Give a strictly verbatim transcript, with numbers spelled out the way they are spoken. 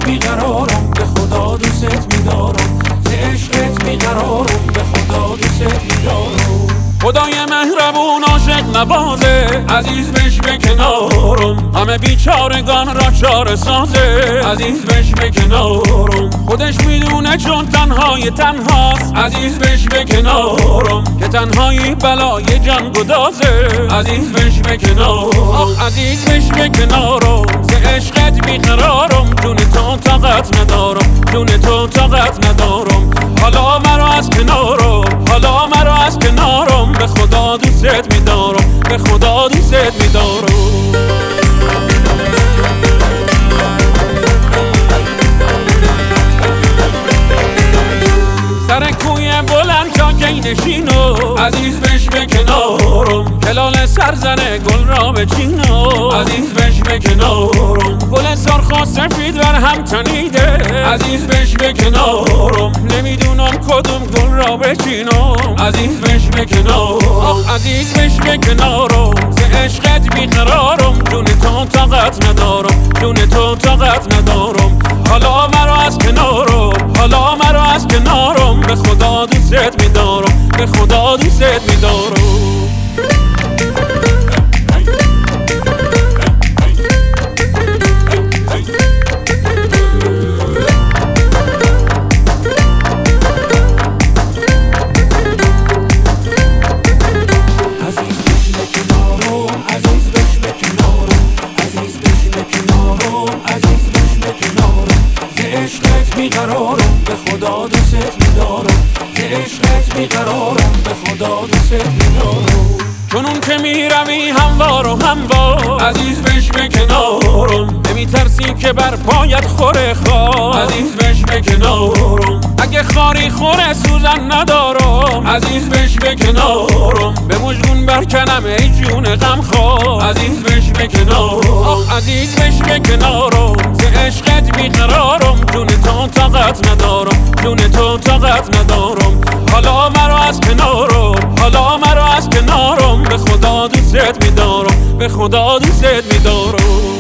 بیقرارم، به خدا دوست می‌دارم، ز عشقت بیقرارم، به خدا دوست می‌دارم. خدای مهربون عاشق نوازه، عزیز بش به کنارم، همه بیچارگان را چاره سازه، عزیز بش به کنارم. خودش میدونه چون تنهای تنهاست، عزیز بش به کنارم، که تنهایی بلای جان گدازه، عزیز بش به کنارم. آخ عزیز بش به کنارم، ز عشقت بیقرارم، جون تو طاقت ندارم، جون تو طاقت ندارم. حالا مرا از کنارم، حالا مرا از کنارم، به خدا دوست می‌دارم، به خدا دوست می‌دارم. سر کوی بلند چاکی نشینو، عزیز بش به کنارم، هلال سرزنه گل را بچینو، عزیز بش به کنارم. گل سرخ و سفید بر هم تنیده، عزیز بش به کنارم، نمیدونم کدوم گل را بچینم، عزیز بش به کنارم. آخ عزیز بش به کنارم، ز عشقت بیقرارم، جون تو طاقت ندارم، جون تو طاقت ندارم. حالا مرا از کنارم، حالا مرا از کنارم، به خدا دوست می‌دارم، به خدا دوست می‌دارم. بیقرارم، به خدا دوست می‌دارم، ز عشقت بیقرارم، به خدا دوست می‌دارم. چون اون که میروی هموار و هموار، عزیز بش به کنارم، نمیترسی که بر پایت خوره خار، عزیز بش به کنارم. اگه خاری خوره سوزن ندارم، عزیز بش به کنارم، به مژگون برکنم ای جون غم خوار، عزیز بش به کنارم. آخ عزیز بش به کنارم، ز عشقت بیقرارم، جون تو طاقت ندارم، جون تو طاقت ندارم. حالا مرا از کنارم، حالا مرا از کنارم، به خدا دوست می‌دارم، به خدا دوست می‌دارم.